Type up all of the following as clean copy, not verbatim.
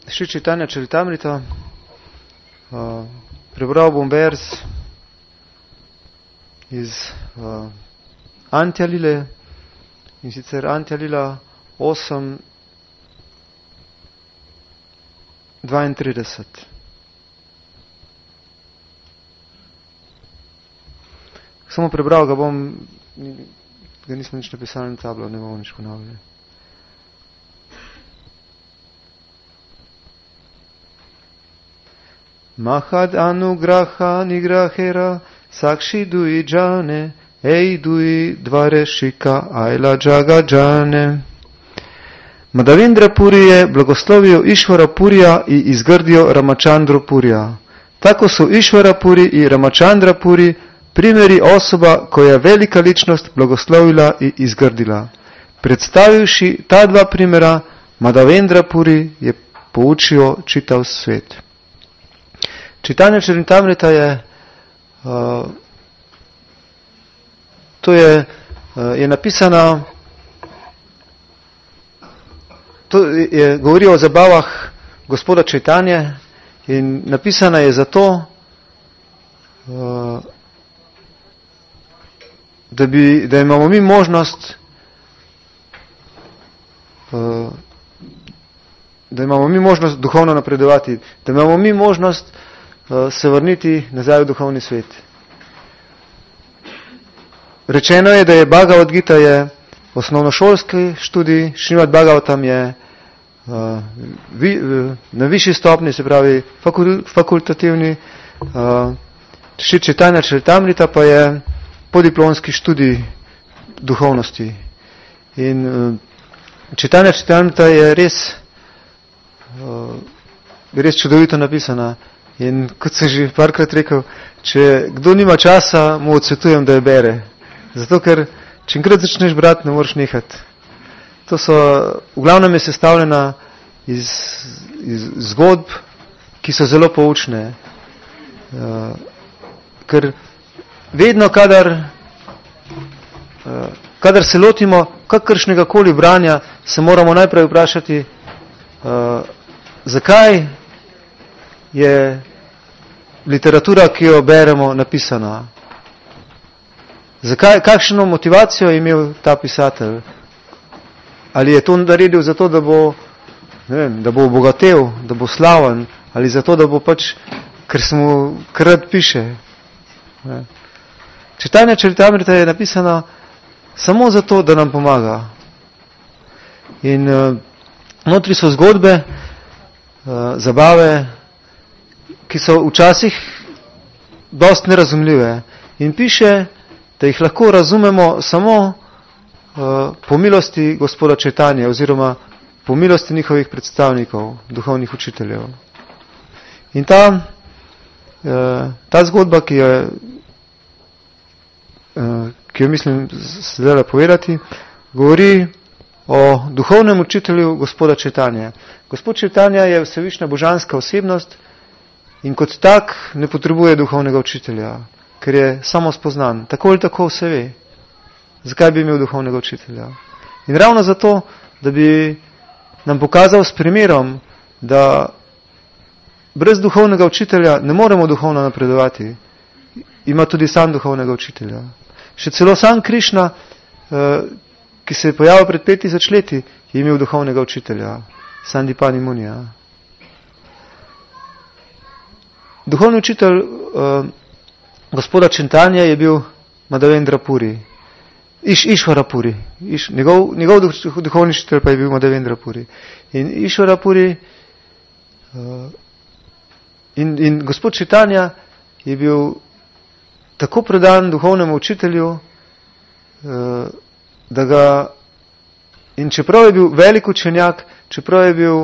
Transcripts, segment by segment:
Šri Chaitanya Charitamrita, prebral bom vers iz Antya Lile, in sicer Antya Lila 8:32. Samo prebral ga bom, ga nismo nič napisali na tablo, ne bomo nič ponavljali. Mahad anugraha nigrahera sakshi dui jane ei dui dvareshika aila jaga jane. Madhavendra Puri je blagoslovio Išvara Purija i izgrdio Ramachandru Purija. Tako su Išvara Puri i Ramachandra Puri primjeri osoba koja je velika ličnost blagoslovila i izgrdila. Predstavivši ta dva primjera, Madhavendra Puri je poučio čitav svet. Chaitanya Charitamrita je je napisana, to je govori o zabavah gospoda Chaitanje in napisana je zato, da imamo mi možnost, duhovno napredovati, da imamo mi možnost se vrniti nazaj v duhovni svet. Rečeno je, da je Bhagavad Gita je osnovnošolski študij, Srimad Bhagavatam je na višji stopni, se pravi fakultativni, Šri Chaitanya Charitamrita pa je podiplomski študij duhovnosti. In Chaitanya Charitamrita je res čudovito napisana. In kot sem že parkrat rekel, če kdo nima časa, mu odsvetujem, da jo bere. Zato, ker če enkrat začneš brati, ne moreš nehati. To so, v glavnem je sestavljena iz zgodb, ki so zelo poučne. Ker vedno, kadar se lotimo kakršnega koli branja, se moramo najprej vprašati, zakaj je literatura, ki jo beremo, napisana. Kakšno motivacijo je imel ta pisatelj? Ali je to naredil zato, da bo obogatel, da bo slaven, ali zato, da bo pač, ker se mu rad piše. Chaitanya Charitamrita je napisana samo zato, da nam pomaga. In notri so zgodbe, zabave, ki so včasih dost nerazumljive. In piše, da jih lahko razumemo samo po milosti gospoda Chaitanje oziroma po milosti njihovih predstavnikov, duhovnih učiteljev. In ta zgodba, ki jo mislim sedaj povedati, govori o duhovnem učitelju gospoda Chaitanje. Gospod Chaitanje je vsevišnja božanska osebnost in kot tak ne potrebuje duhovnega učitelja, ker je samo spoznan. Tako ali tako vse ve. Zakaj bi imel duhovnega učitelja? In ravno zato, da bi nam pokazal s primerom, da brez duhovnega učitelja ne moremo duhovno napredovati. Ima tudi sam duhovnega učitelja. Še celo sam Krišna, ki se je pojavil pred 5000 leti, je imel duhovnega učitelja, Sandipani Munija. Duhovni učitelj gospoda Chaitanje je bil Madhavendra Puri, Išvara Puri. Njegov duhovni učitelj pa je bil Madhavendra Puri. In Išvara Puri in gospod Chaitanje je bil tako predan duhovnemu učitelju, da ga, in čeprav je bil velik učenjak, čeprav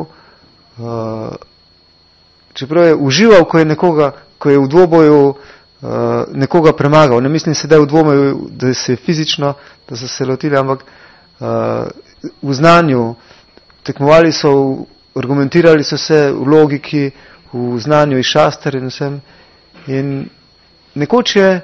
je užival, ko je v dvoboju nekoga premagal. Ne mislim sedaj v dvoboju, da se fizično, da so se lotili, ampak v znanju. Tekmovali so, argumentirali so se v logiki, v znanju iz šastar in vsem. In nekoč je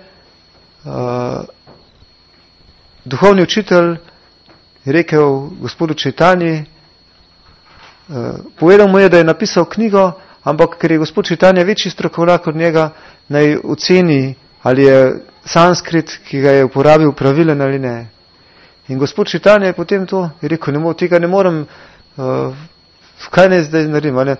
duhovni učitelj rekel gospodu Čaitanji, povedal mu je, da je napisal knjigo, ampak ker je gospod Čitanja večji strokovnjak od njega, naj oceni, ali je sanskrit, ki ga je uporabil, pravilen ali ne. In gospod Čitanja je potem to rekel, tega ne morem, kaj naj zdaj naredim, ne?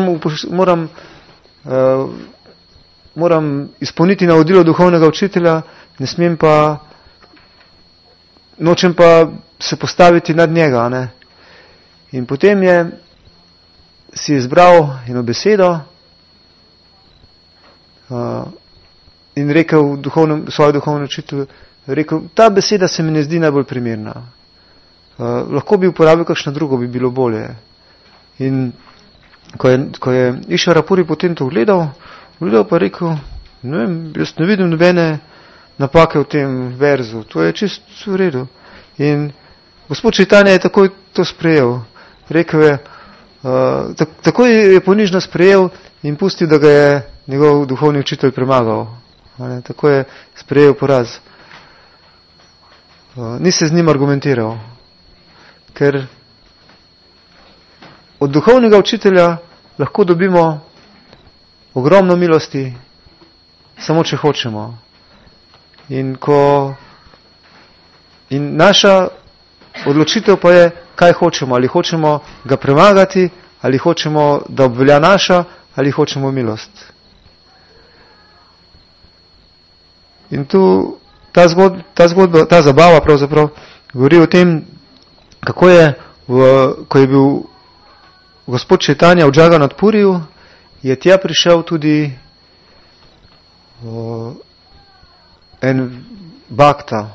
Moram izpolniti navodilo duhovnega učitelja, ne smem pa, nočem pa se postaviti nad njega. Ne? In potem si izbral eno besedo in rekel svojo duhovno učitelju, ta beseda se mi ne zdi najbolj primerna. Lahko bi uporabil kakšno drugo, bi bilo bolje. In ko je Išvarapuri potem to gledal pa rekel, ne vem, jaz ne vidim nobene napake v tem verzu, to je čisto v redu. In gospod Čitanja je takoj to sprejel. Rekel je, takoj je ponižno sprejel in pustil, da ga je njegov duhovni učitelj premagal. Tako je sprejel poraz. Ni se z njim argumentiral, ker od duhovnega učitelja lahko dobimo ogromno milosti, samo če hočemo. In naša odločitev pa je, kaj hočemo. Ali hočemo ga premagati, ali hočemo, da obvelja naša, ali hočemo milost. In tu ta zabava pravzaprav govori o tem, kako je, ko je bil gospod Čitanja v Džagannath-puriju, je tja prišel tudi en bhakta.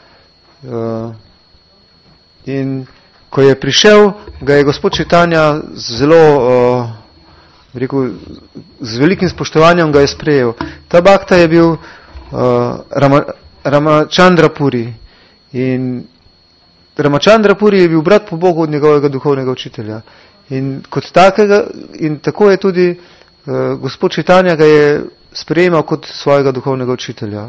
In ko je prišel, ga je gospod Čitanja zelo, z velikim spoštovanjem ga je sprejel. Ta bhakta je bil Ramachandrapuri. In Ramachandrapuri je bil brat po Bogu od njegovega duhovnega učitelja. In kot takega, in tako je tudi gospod Čitanja ga je sprejemal kot svojega duhovnega učitelja.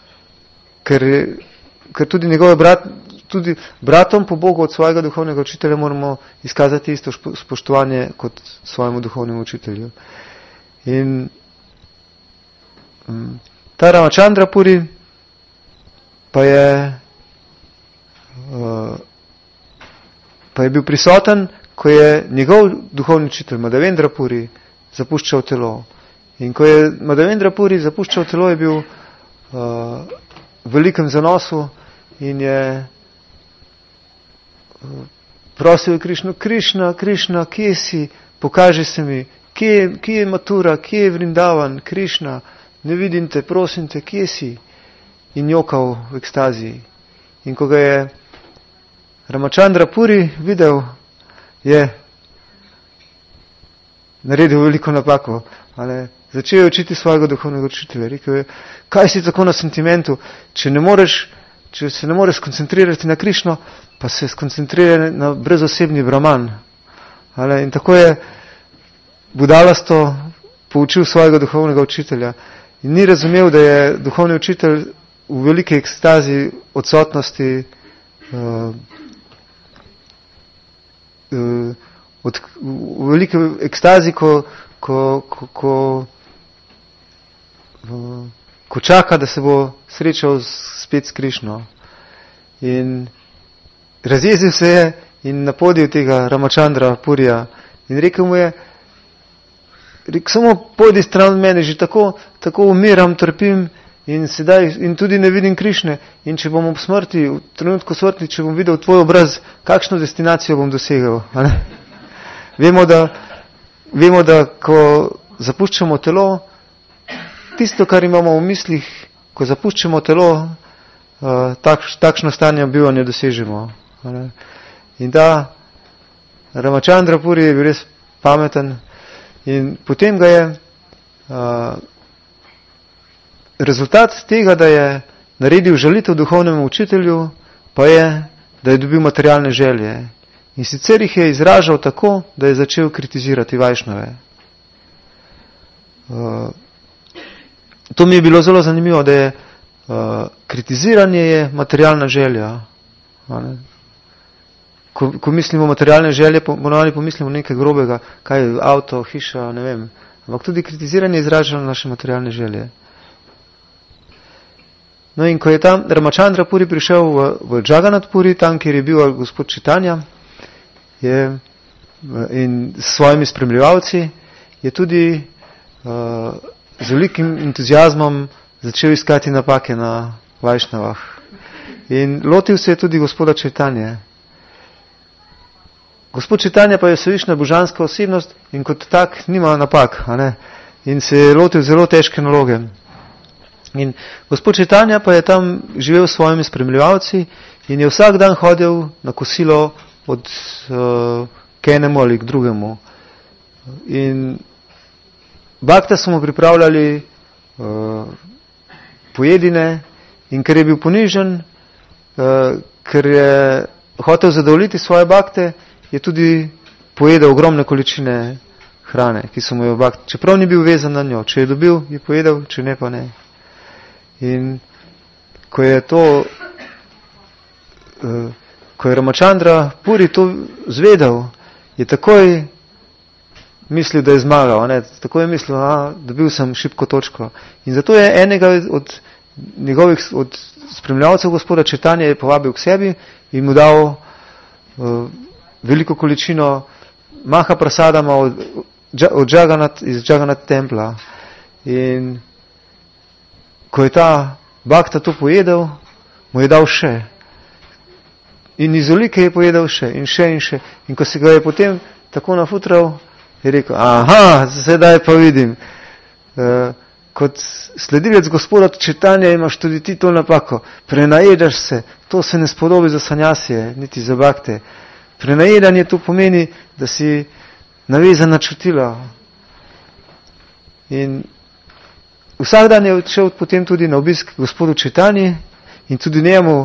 Ker tudi njegove tudi bratom po Bogu od svojega duhovnega učitelja moramo izkazati isto spoštovanje kot svojemu duhovnemu učitelju. In ta Ramachandrapuri pa je bil prisoten, ko je njegov duhovni učitelj Madhavendrapuri zapuščal telo. In ko je Madhavendrapuri zapuščal telo, je bil v velikem zanosu in je prosil Krišno, Krišna, kje si, pokaži se mi, kje je Matura, kje je Vrindavan, Krišna, ne vidim te, prosim te, kje si? In jokal v ekstaziji. In ko ga je Ramachandrapuri videl, je naredil veliko napako. Začel je učiti svojega duhovnega učitelja. Rekel je, kaj si tako na sentimentu, če se ne moreš skoncentrirati na Krišno, pa se skoncentriraj na brezosebni Brahman. In tako je budalasto poučil svojega duhovnega učitelja. In ni razumel, da je duhovni učitelj v veliki ekstazi odsotnosti v veliki ekstazi, ko čaka, da se bo srečal spet s Krišno. In razjezil se je in napodil tega Ramachandrapurija in rekel mu je, samo pojdi stran od mene, že tako umiram, trpim in tudi ne vidim Krišne. In če bom ob smrti, v trenutku smrti, če bom videl tvoj obraz, kakšno destinacijo bom dosegel. Vemo, da ko zapuščamo telo, tisto, kar imamo v mislih, ko zapuščamo telo, takšno stanje bivanja dosežemo. In ta Ramachandrapuri je bil res pameten in potem ga je rezultat tega, da je naredil žalitev duhovnemu učitelju, pa je, da je dobil materialne želje. In sicer jih je izražal tako, da je začel kritizirati Vajšnave. To mi je bilo zelo zanimivo, da je kritiziranje je materialna želja. ko mislimo materialne želje, ponovno pomislimo nekaj grobega, kaj je avto, hiša, ne vem. Ampak tudi kritiziranje izraža naše materialne želje. No in ko je tam Ramachandra Puri prišel v Jagannath Puri, tam, kjer je bil gospod Chaitanya, in s svojimi spremljevalci, je tudi z velikim entuziazmom začel iskati napake na Vajšnavah. In lotil se je tudi gospoda Chaitanya. Gospod Chaitanya pa je vsevišna božanska osebnost in kot tak nima napak, a ne? In se je lotil zelo težke naloge. In gospod Chaitanya pa je tam živel s svojimi spremljevalci in je vsak dan hodil na kosilo k enemu ali k drugemu. In bakta so mu pripravljali pojedine in ker je bil ponižen, ker je hotel zadovoljiti svoje bakte, je tudi pojedel ogromne količine hrane, ki so mu jo bakte, čeprav ni bil vezan na njo. Če je dobil, je pojedel, če ne, pa ne. In ko je Ramachandra Puri to zvedel, je takoj mislil, da je zmagal. Ne? Tako je mislil, dobil sem šibko točko. In zato je enega od njegovih spremljalcev gospoda Chaitanya je povabil k sebi in mu dal veliko količino maha prasadama iz Jagannath templa. In ko je ta bakta to pojedel, mu je dal še. In iz olike je pojedel še in še in še. In ko se ga je potem tako nafutral, je rekel, sedaj pa vidim. Kot sledilec gospoda Chaitanya imaš tudi ti to napako. Prenajedaš se, to se ne spodobi za sanjasije, niti za bakte. Prenajedanje to pomeni, da si navezan na čutilo. In vsak dan je odšel potem tudi na obisk gospodu Chaitanji in tudi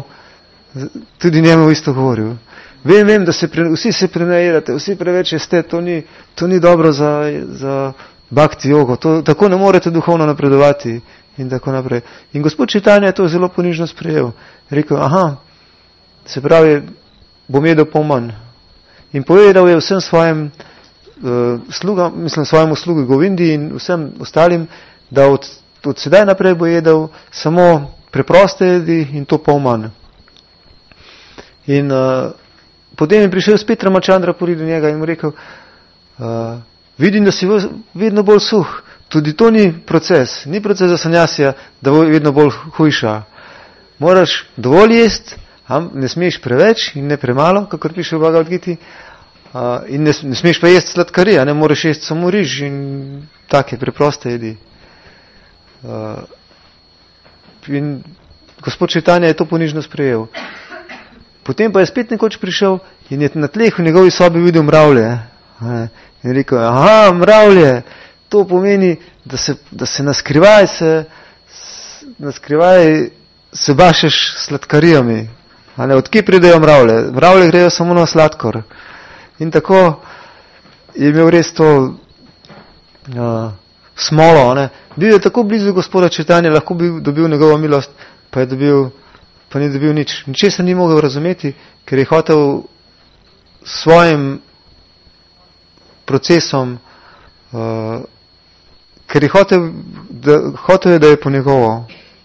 njemu isto govoril. Vem, da vsi se prenajedate, vsi preveč jeste, to ni dobro za bhakti jogo, tako ne morete duhovno napredovati in tako naprej. In gospod Chaitanya je to zelo ponižno sprejel. Rekel, se pravi, bom jedel pol manj. In povedal je vsem svojim svojemu slugu Govindi in vsem ostalim, da od sedaj naprej bo jedel samo preproste jedi in to pol manj. In potem je prišel spet Ramachandra Puri do njega in mu rekel, vidim, da si vedno bolj suh. Tudi to ni proces za sanjasija, da bo vedno bolj hujša. Moraš dovolj jesti, ne smeš preveč in ne premalo, kakor piše v Bhagavad Giti, in ne smeš pa jesti sladkarija, ne moraš jesti samo riž in take preproste jedi. In gospod Chaitanya je to ponižno sprejel. Potem pa je spet nekoč prišel in je na tleh v njegovi sobi videl mravlje. In rekel, mravlje, to pomeni, da se naskrivaj se bašeš sladkarijami. Od kje pridejo mravlje? Mravlje grejo samo na sladkor. In tako je imel res to smolo. Bil je tako blizu gospoda Chaitanya, lahko bi dobil njegovo milost, pa ni dobil nič. Ničesar ni mogel razumeti, ker je hotel svojim procesom, ker je hotel, da je po njegovo.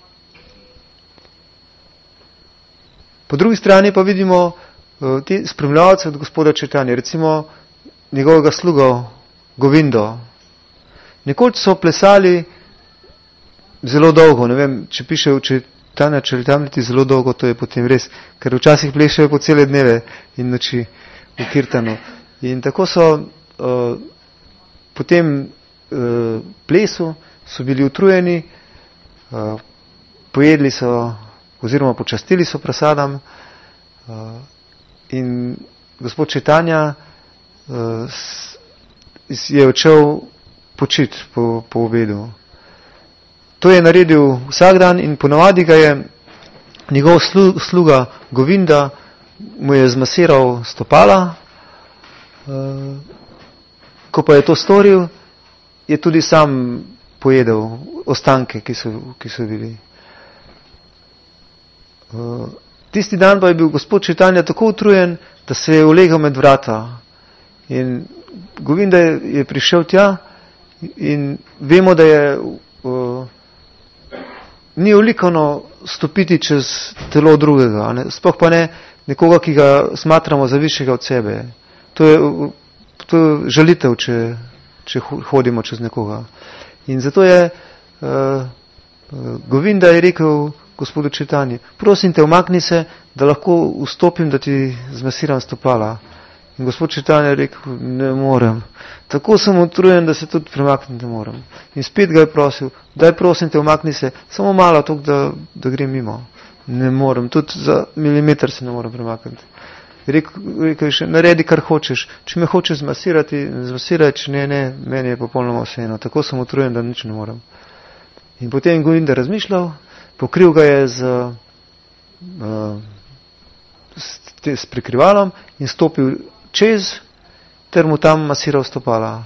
Po drugi strani pa vidimo te spremljalce od gospoda Chaitanya, recimo njegovega sluga Govindo. Nekoč so plesali zelo dolgo, ne vem, če piše v Chaitanya Charitamriti zelo dolgo, to je potem res, ker včasih plešajo po cele dneve in noči v kirtanu. In tako so potem plesu so bili utrujeni, pojedli so oziroma počastili so prasadam in gospod Chaitanya je odšel počit po obedu. To je naredil vsak dan in ponavadi ga je njegov sluga Govinda mu je zmasiral stopala. Ko pa je to storil, je tudi sam pojedel ostanke, ki so bili. Tisti dan pa je bil gospod Čitanja tako utrujen, da se je ulegel med vrata. In Govinda je prišel tja in vemo, da je ni olikovno stopiti čez telo drugega, ne? Sploh pa ne nekoga, ki ga smatramo za višjega od sebe. To je žalitev, če hodimo čez nekoga. In zato je Govinda je rekel gospodu Čaitanji, prosim te, umakni se, da lahko vstopim, da ti zmasiram stopala. In gospod Čaitanja je rekel, ne morem. Tako sem utrujen, da se tudi premakniti ne morem. In spet ga je prosil, daj prosim te, umakni se, samo malo toliko, da grem mimo. Ne morem, tudi za milimeter se ne morem premakniti. Rekel je še, naredi kar hočeš. Če me hočeš zmasirati, zmasiraj, če ne, meni je popolnoma vseeno. Tako sem utrujen, da nič ne morem. In potem Govinda razmišljal, pokril ga je s prikrivalom in stopil čez, ter mu tam masiral stopala.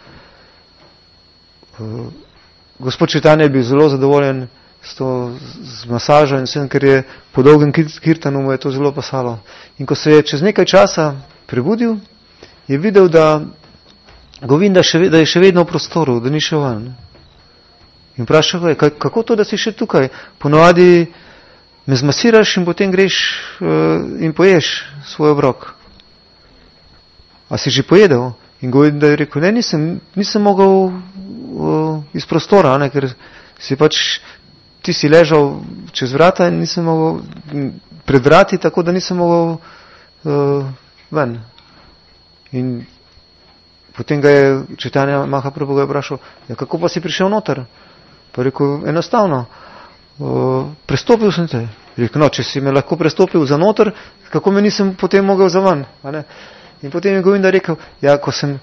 Gospod Čaitanja je bil zelo zadovoljen z masažo in vsem, ker je po dolgem kirtanu mu je to zelo pasalo. In ko se je čez nekaj časa prebudil, je videl, da Govinda da je še vedno v prostoru, da ni šel ven. In vprašal ga je, kako to, da si še tukaj? Ponovadi me zmasiraš in potem greš in poješ svoj obrok. A si že pojedel? In Govinda je rekel, ne, nisem mogel iz prostora, ne, ker si pač, ti si ležal čez vrata in nisem mogel pred vrati, tako da nisem mogel ven. In potem ga je Čaitanja Mahaprabhu ga je vprašal, ja, kako pa si prišel noter? Pa je rekel, enostavno, prestopil sem te. Rekel, no, če si me lahko prestopil za noter, kako me nisem potem mogel za ven? In potem je Govinda rekel, ja, ko sem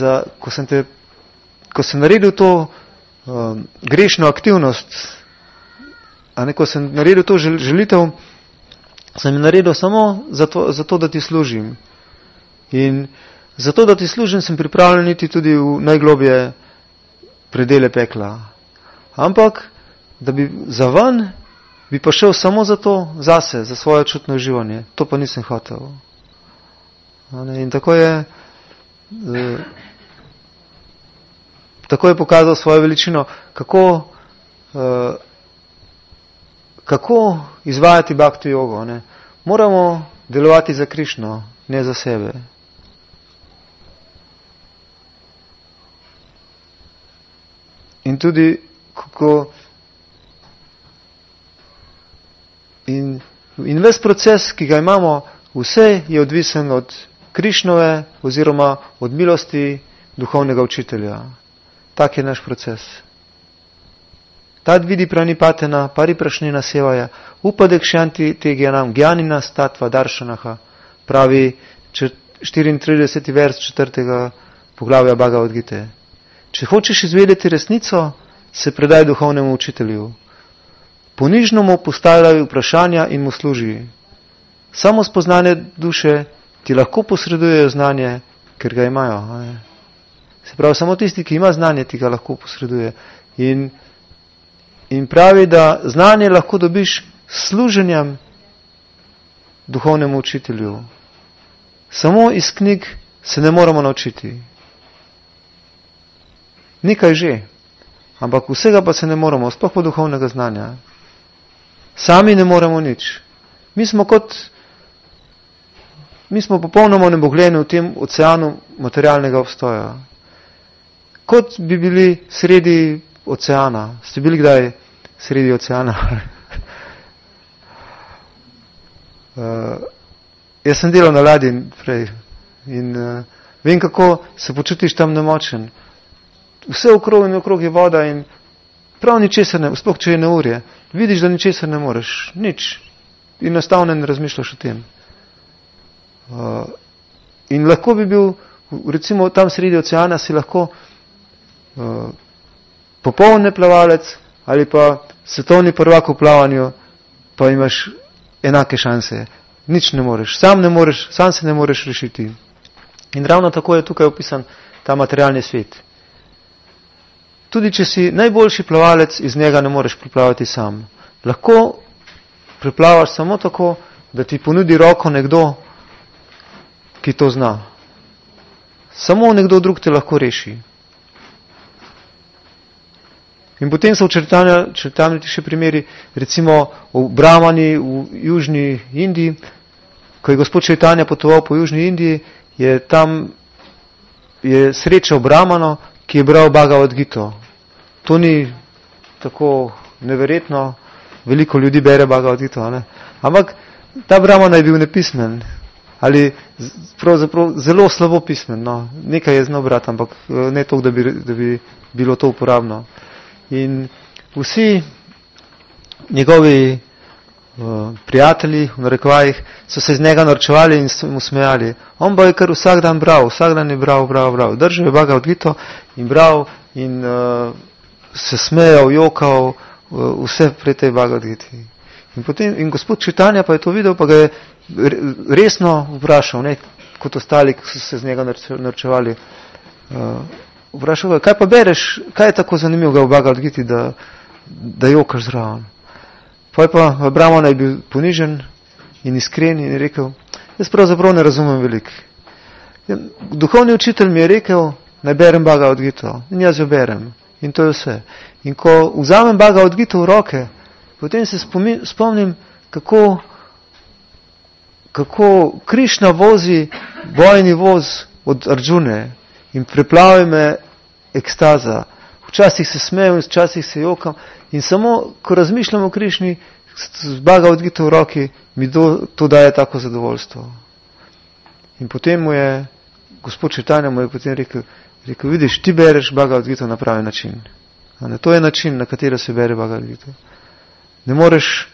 naredil to grešno aktivnost, ko sem naredil to želitev, sem naredil samo zato, da ti služim. In zato, da ti služim, sem pripravljen iti tudi v najglobje predele pekla. Ampak, da bi za ven, bi pa šel samo zato, zase, za svoje čutno uživanje. To pa nisem hotel. In tako je pokazal svojo veličino, kako izvajati bhakti jogo. Moramo delovati za Krišno, ne za sebe. In tudi, in ves proces, ki ga imamo, vse je odvisen od Krišnove oziroma od milosti duhovnega učitelja. Tak je naš proces. Tad vidi pranipatena, pariprašnina sevaja, upadek šanti tegyanam, gjanina statva daršanaha, pravi 34. vers 4. poglavja Bhagavad Gite. Če hočeš izvedeti resnico, se predaj duhovnemu učitelju. Ponižno mu postavljaj vprašanja in mu služi. Samo spoznanje duše ti lahko posredujejo znanje, ker ga imajo. Se pravi, samo tisti, ki ima znanje, ti ga lahko posreduje. In pravi, da znanje lahko dobiš s služenjem duhovnemu učitelju. Samo iz knjig se ne moramo naučiti. Nekaj že, ampak vsega pa se ne moramo, sploh po duhovnega znanja. Sami ne moremo nič. Mi smo popolnoma nebogljeni v tem oceanu materialnega obstoja. Kot bi bili sredi oceana. Ste bili kdaj sredi oceana? Jaz sem delal na ladji prej in vem, kako se počutiš tam nemočen. Vse okrog je voda in prav ničesar ne, sploh če je neurje, vidiš, da ničesar ne moreš, nič. In enostavno ne razmišljaš o tem. In lahko bi bil, recimo tam sredi oceana si lahko popoln neplavalec ali pa svetovni prvak v plavanju, pa imaš enake šanse. Nič ne moreš, sam se ne moreš rešiti. In ravno tako je tukaj opisan ta materialni svet. Tudi če si najboljši plavalec, iz njega ne moreš priplavati sam. Lahko priplavaš samo tako, da ti ponudi roko nekdo, ki to zna. Samo nekdo drug te lahko reši. In potem so v Čritamriti še primeri, recimo v Brahmani v Južni Indiji, ko je gospod Čaitanja potoval po Južni Indiji, je srečal Brahmano, ki je bral Bhagavad Gito. To ni tako neverjetno, veliko ljudi bere Bhagavad Gito, ne? Ampak ta Brahmana je bil nepismen, ali pravzaprav zelo slabo pismen, no. Nekaj je znal brati, ampak ne toliko, da bi bilo to uporabno. In vsi njegovi prijatelji, v narekovajih, so se iz njega norčevali in so mu smejali. On pa je kar vsak dan je bral. Držal je Bhagavad Gito in bral in se smejal, jokal, vse pri tej Bhagavad Giti. In gospod Čaitanja pa je to videl, pa ga je resno vprašal, ne, kot ostali, ki so se z njega norčevali. Vprašal ga, kaj pa bereš, kaj je tako zanimivega v Bhagavad Giti, da jokaš zraven. Pa Brahman je bil ponižen in iskren in je rekel, jaz pravzaprav ne razumem veliko. Duhovni učitelj mi je rekel, naj berem Bhagavad Gito in jaz jo berem. In to je vse. In ko vzamem Bhagavad Gito v roke, potem se spomnim, kako Krišna vozi bojni voz od Arjune in preplavi me ekstaza. Včasih se smejem, včasih se jokam in samo, ko razmišljam o Krišni, z Bhagavad Gito v roki, mi to daje tako zadovoljstvo. In potem mu je, gospod Čaitanja mu je potem rekel, vidiš, ti bereš Bhagavad Gito na pravi način. To je način, na katero se bere Bhagavad Gito. Ne moreš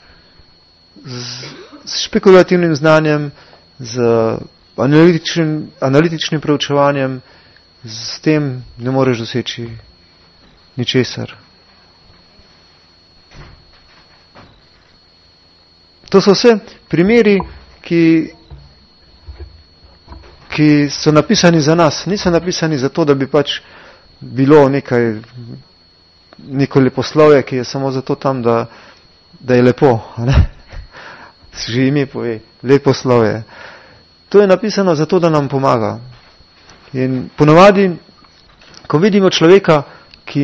z špekulativnim znanjem, z analitičnim preučevanjem, s tem ne moreš doseči ničesar. To so vse primeri, ki so napisani za nas. Niso napisani za to, da bi pač bilo neko leposlovje, ki je samo zato tam, da je lepo. Ne? Že ime pove, leposlovje. To je napisano zato, da nam pomaga. In ponovadi, ko vidimo človeka, ki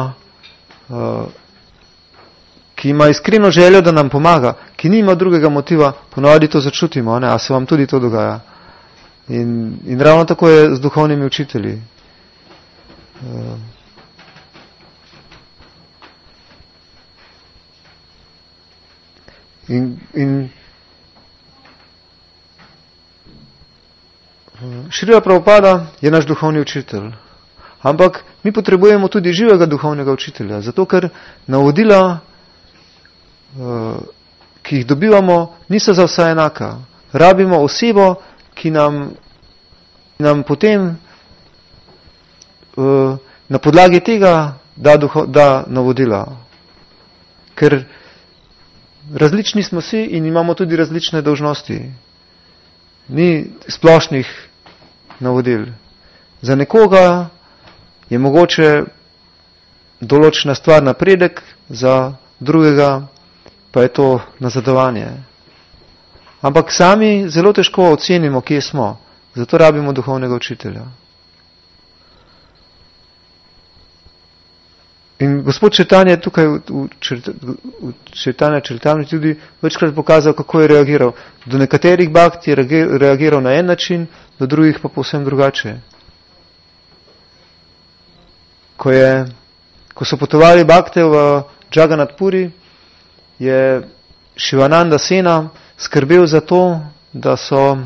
ima iskreno željo, da nam pomaga, ki nima drugega motiva, ponovadi to začutimo, ne? A se vam tudi to dogaja. In ravno tako je z duhovnimi učitelji. In Šrila Prabhupada je naš duhovni učitelj. Ampak mi potrebujemo tudi živega duhovnega učitelja, zato ker navodila, ki jih dobivamo, niso za vse enaka. Rabimo osebo, ki nam potem na podlagi tega da navodila. Ker različni smo si in imamo tudi različne dolžnosti. Ni splošnih navodil. Za nekoga je mogoče določena stvar napredek, za drugega pa je to nazadovanje. Ampak sami zelo težko ocenimo, kje smo. Zato rabimo duhovnega učitelja. In gospod Čaitanja je tukaj v Čritamriti tudi večkrat pokazal, kako je reagiral. Do nekaterih bhakti je reagiral na en način, do drugih pa povsem drugače. Ko so potovali bhakte v Jagannath Puri, je Shivananda Sena skrbel za to, da so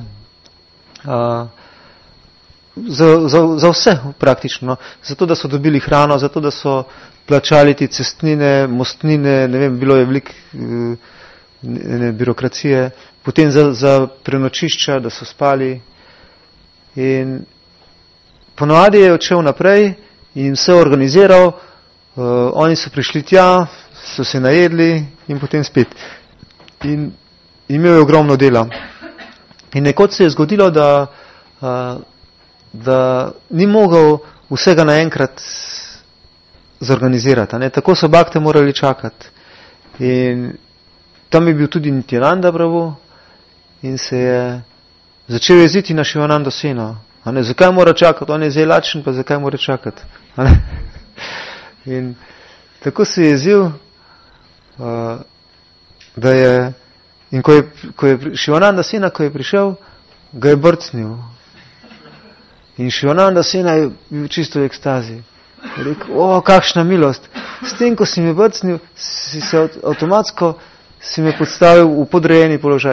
za vse praktično, zato da so dobili hrano, zato da so plačali ti cestnine, mostnine, ne vem, bilo je veliko birokracije, potem za prenočišča, da so spali. In ponovadi je odšel naprej in vse organiziral, oni so prišli tja, so se najedli in potem spet. In imel je ogromno dela. In nekoč se je zgodilo, da ni mogel vsega naenkrat zorganizirati. Ne? Tako so bhakte morali čakati. In tam je bil tudi Nityananda Prabhu in se je začel jeziti na Šivananda Sena. Zakaj mora čakati? On je zdaj lačen, pa zakaj mora čakati? In tako se je jezil, da je, in ko je Šivananda Sena, ko je prišel, ga je brcnil. In Šivananda Sena je bil čisto v ekstazi. Je rekel, kakšna milost. S tem, ko si me brcnil, si se avtomatsko si me podstavil v podrejeni položaj.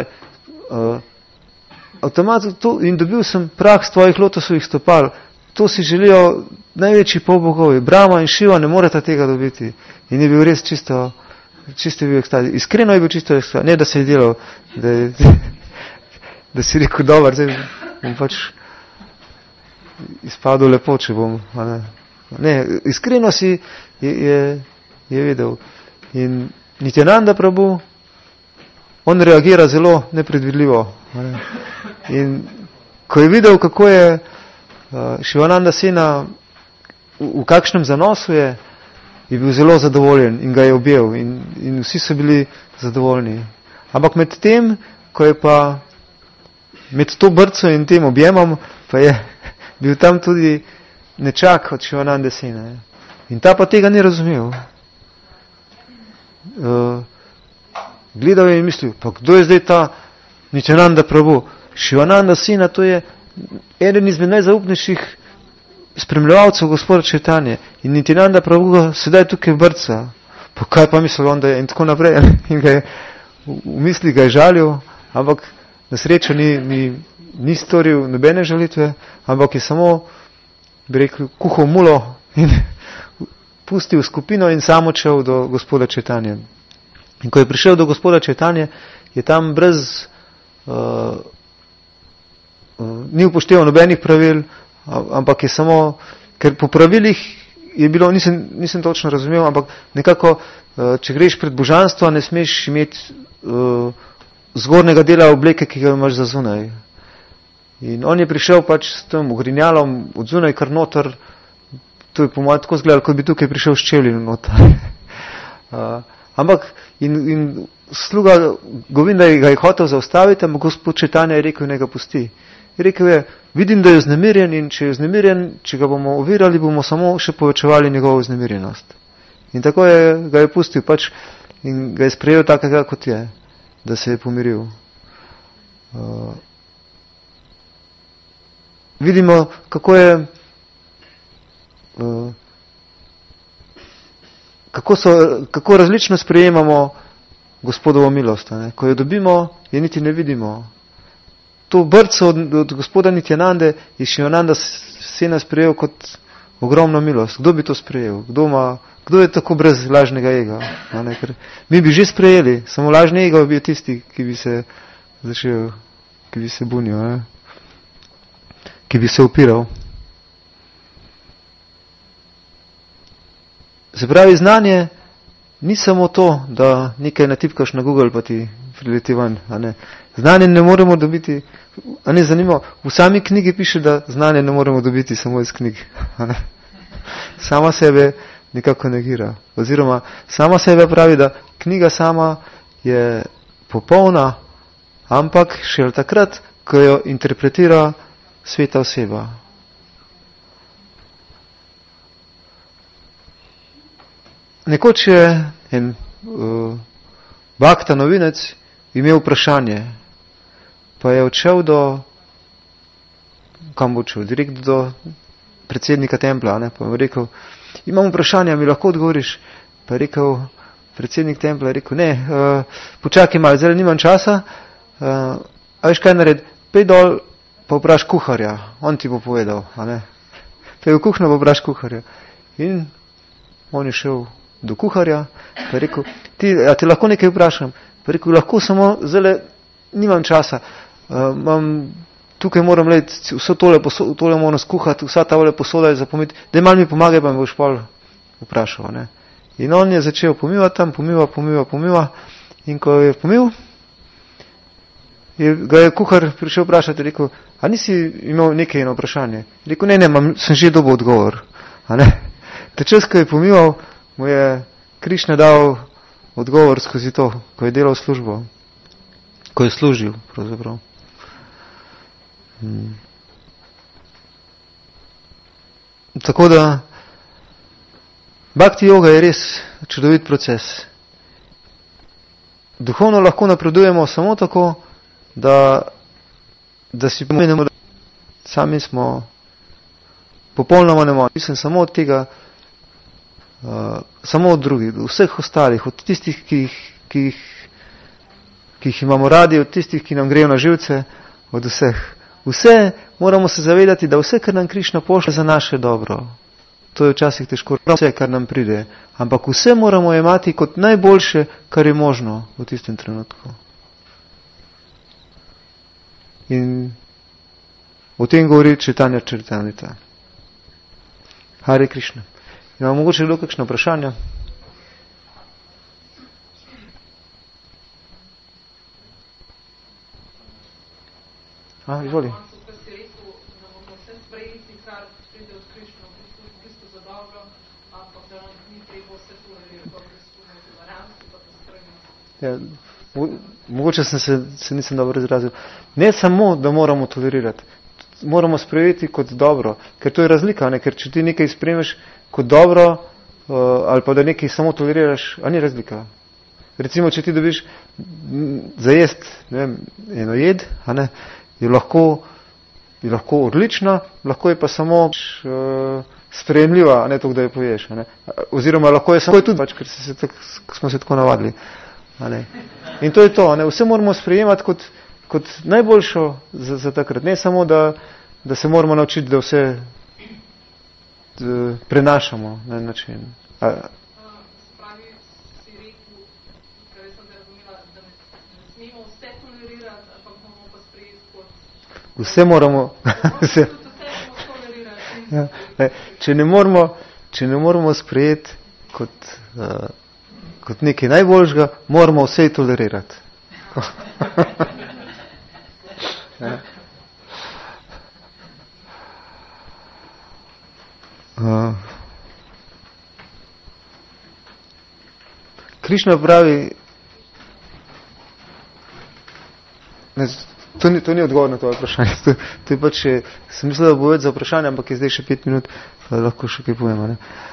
In dobil sem prah z tvojih lotosovih stopal. To si želijo največji polbogovi. Brahma in Šiva ne moreta tega dobiti. In je bil res čisto bil ekstazi. Iskreno je bil čisto ekstazi. Ne, da se je delal, da si rekel, dober, zdaj bom pač izpadel lepo, če bom. Ne, iskreno si je vedel. In Nityananda Prabhu, on reagira zelo nepredvidljivo. In ko je videl, kako je Šivananda Sena, v kakšnem zanosu je bil zelo zadovoljen in ga je objel. In vsi so bili zadovoljni. Ampak med tem, ko je pa med to brco in tem objemom, pa je bil tam tudi nečak od Šivananda Sena. In ta pa tega ni razumel. Gledal je in mislil, pa kdo je zdaj ta Nityananda Prabhu? Šivananda Sena, to je eden izmed najzaupnejših spremljevalcev gospoda Čaitanje. In Nityananda Prabhu ga sedaj tukaj brca. Pa kaj pa mislil on, da je in tako naprej. In ga je, v misli ga je žalil, ampak na srečo ni storil nobene žalitve, ampak je samo, bi rekel, kuhal mulo in pustil skupino in sam odšel do gospoda Čaitanje. In ko je prišel do gospoda Čaitanje, je tam brez ni upošteval nobenih pravil, ampak je samo, ker po pravilih je bilo, nisem točno razumel, ampak nekako, če greš pred božanstvo, ne smeš imeti zgornjega dela obleke, ki ga imaš za zunaj. In on je prišel pač s tem ogrinjalom od zunaj kar noter, to je po mojem tako zgledalo, kot bi tukaj prišel s čevljem noter. Ampak in sluga Govinda ga je hotel zaustaviti, ampak gospod Čaitanje je rekel, ne ga pusti. Je rekel je, vidim, da je vznemirjen in če je vznemirjen, če ga bomo ovirali, bomo samo še povečevali njegovo vznemirjenost. In tako ga je pustil pač in ga je sprejel takega, kot je, da se je pomiril. Vidimo, kako različno sprejemamo gospodovo milost. Ko jo dobimo, je niti ne vidimo. To brco od gospoda Nityanande je Šivananda Sena sprejel kot ogromno milost. Kdo bi to sprejel? Kdo je tako brez lažnega ega? Ker mi bi že sprejeli, samo lažni ego bi tisti, ki bi se začel, ki bi se bunil, ki bi se upiral. Se pravi, znanje ni samo to, da nekaj natipkaš na Google, pa ti prileti ven. Znanje ne moremo dobiti, zanimivo, v sami knjigi piše, da znanje ne moremo dobiti samo iz knjig. Sama sebe nekako negira. Oziroma, sama sebe pravi, da knjiga sama je popolna, ampak šele takrat, ko jo interpretira sveta oseba. Nekoč je en Bhakta novinec imel vprašanje, pa je odšel kam bo odšel, direkt do predsednika templja, pa je rekel, imam vprašanje, mi lahko odgovoriš? Pa je rekel, predsednik templja je rekel, ne, počakaj malo, zdaj nimam časa, a veš kaj nared, pej dol, pa vpraš kuharja, on ti bo povedal, pej v kuhno, pa vpraš kuharja. In on je šel do kuharja, pa je rekel, ti lahko nekaj vprašam? Pa je rekel, lahko samo, zdaj nimam časa, tukaj moram vse tole moram skuhati, vsa ta posoda je za pomiti, daj malo mi pomagaj, pa me boš pol vprašal. In on je začel pomivati tam, pomiva, in ko je pomil, ga je kuhar prišel vprašati, rekel, a nisi imel nekaj eno vprašanje? Rekel, ne, sem že dobil odgovor. Ta čas, ko je pomival, mu je Krišna dal odgovor skozi to, ko je delal službo. ko je služil, pravzaprav. Tako da bhakti yoga je res čudovit proces. Duhovno lahko napredujemo samo tako, da si pomenemo, da sami smo popolnoma nemočni. Mislim samo od tega, samo od drugih, od vseh ostalih, od tistih, ki jih imamo radi, od tistih, ki nam grejo na živce, od vseh. Vse moramo se zavedati, da vse, kar nam Krišna pošlje, za naše dobro. To je včasih težko, vse, kar nam pride. Ampak vse moramo imati kot najboljše, kar je možno v tistem trenutku. In o tem govori Chaitanya Charitamrita. Hare Krišna. Imamo mogoče bilo kakšno vprašanje? Izvoli. Ja, mogoče se nisem dobro izrazil. Ne samo, da moramo tolerirati, moramo sprejeti kot dobro, ker to je razlika, ne? Ker če ti nekaj sprejmeš kot dobro, ali pa da nekaj samo toleriraš, a ni razlika. Recimo, če ti dobiš za jest, ne vem, eno jed, a ne, je lahko odlična, lahko je pa samo sprejemljiva, a ne to, da jo poješ. A ne. Oziroma lahko je samo tudi, ker smo se tako navadili. A ne. In to je to, a ne. Vse moramo sprejemati kot najboljšo za takrat. Ne samo, da se moramo naučiti, da vse prenašamo na način. Spravi si rekel, kar jaz sem te razumela, da ne smemo vse tolerirati, ampak moramo pa sprejeti kot... Vse moramo... Vse tolerirati. Ja, ne, če ne moramo sprejeti kot nekaj najboljšega, moramo vse tolerirati. Ja. Krišna pravi, ne, to ni odgovor na to vprašanje, to je pač, sem mislil, da bo več za vprašanje, ampak je zdaj še 5 minut, lahko še kaj povemo.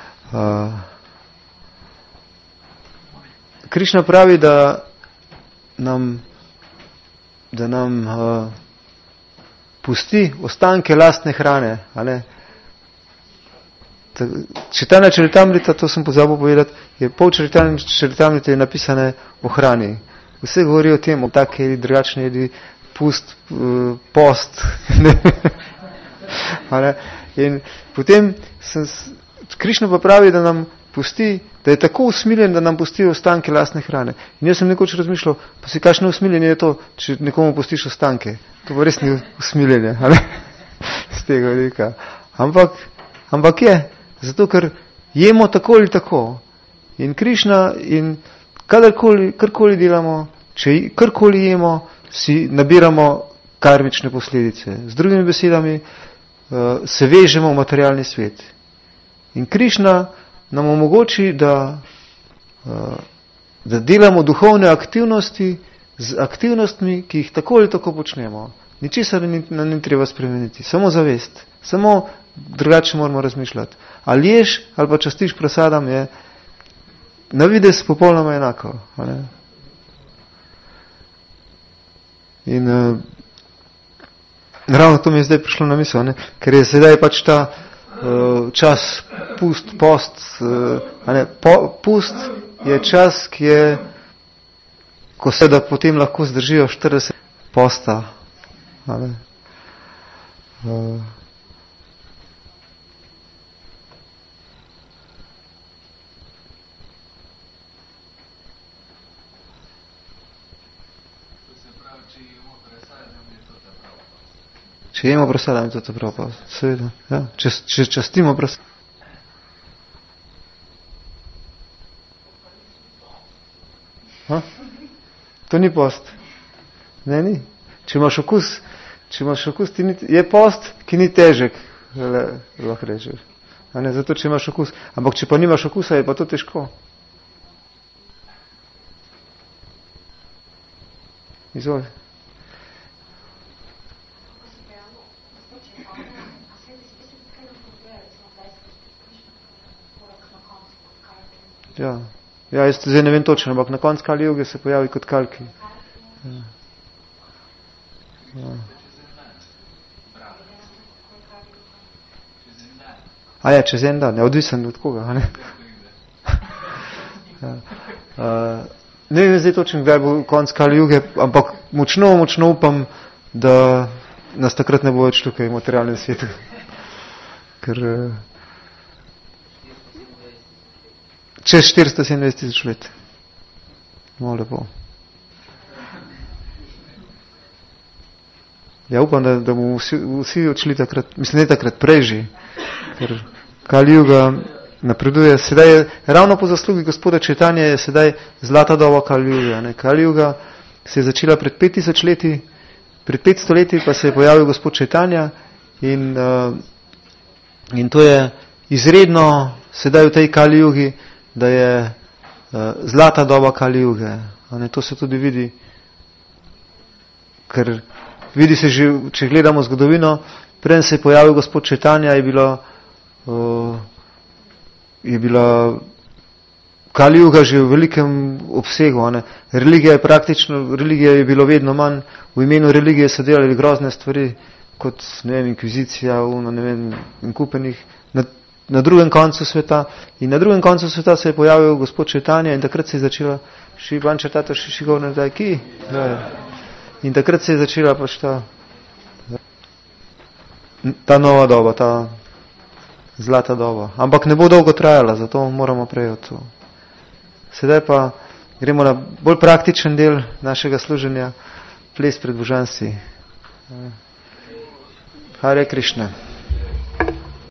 Krišna pravi, da nam pusti ostanke lastne hrane, a ne. Chaitanya Charitamrita, to sem pozabil povedati, je pol Chaitanya Charitamrita je napisane o hrani. Vse govori o tem, o take ali drugačne jedi, pust, post. In potem Krišna pa pravi, da nam pusti, da je tako usmiljen, da nam pusti ostanke lastne hrane. In jaz sem nekoč razmišljal, pa si kakšno usmiljenje je to, če nekomu pustiš ostanke. To pa res ni usmiljenje, z tega velika. Ampak je, zato ker jemo tako ali tako. In Krišna, in karkoli delamo, če karkoli jemo, si nabiramo karmične posledice. Z drugimi besedami, se vežemo v materialni svet. In Krišna nam omogoči, da delamo duhovne aktivnosti z aktivnostmi, ki jih tako ali tako počnemo. Ničesar nam ni treba spremeniti, samo zavest, samo drugače moramo razmišljati. Ali ješ, ali pa častiš prasadam, je na vides popolnoma enako. In ravno to mi je zdaj prišlo na misel, ker je sedaj pač ta čas pust, post, pust je čas, ki je, ko se da potem lahko zdržijo 40 posta. Če jemo prasadam, je to prav post. Seveda, ja. Če častimo prasadam. To ni post. Ne, ni. Če imaš okus, je post, ki ni težek, lahko rečeš. Zato, če imaš okus. Ampak, če pa nimaš okusa, je pa to težko. Izvoli. Ja, jaz zdaj ne vem točno, ampak na koncu Kali Juge se pojavi kot Kalki. Ja. Čez en dan, odvisen od koga, a ne? Ne vem zdaj točno, kdaj bo konc Kali Juge, ampak močno upam, da nas takrat ne bo več tukaj v materialnem svetu. Ker čez 427 let. No, lepo. Ja, upam, da bomo vsi odšli takrat, mislim, ne takrat, prej že, ker Kali Juga napreduje. Sedaj je, ravno po zaslugi gospoda Čaitanje je sedaj zlata doba Kali Juga. Kali Juga se je začela pred 5000 leti, pred 500 leti pa se je pojavil gospod Čaitanja in to je izredno sedaj v tej Kali Jugi, da je zlata doba Kali Juge. To se tudi vidi, ker vidi se že, če gledamo zgodovino, preden se je pojavil gospod Čaitanja, je bila Kali Juga že v velikem obsegu. Religija je bilo vedno manj, v imenu religije so delali grozne stvari, kot, ne vem, inkvizicija, in kupenih, na drugem koncu sveta. In na drugem koncu sveta se je pojavil gospod Čaitanja in takrat se je začela in takrat se je začela pač ta nova doba, ta zlata doba. Ampak ne bo dolgo trajala, zato moramo prej od to. Sedaj pa gremo na bolj praktičen del našega služenja, ples pred božanstvi. Hare Krishna.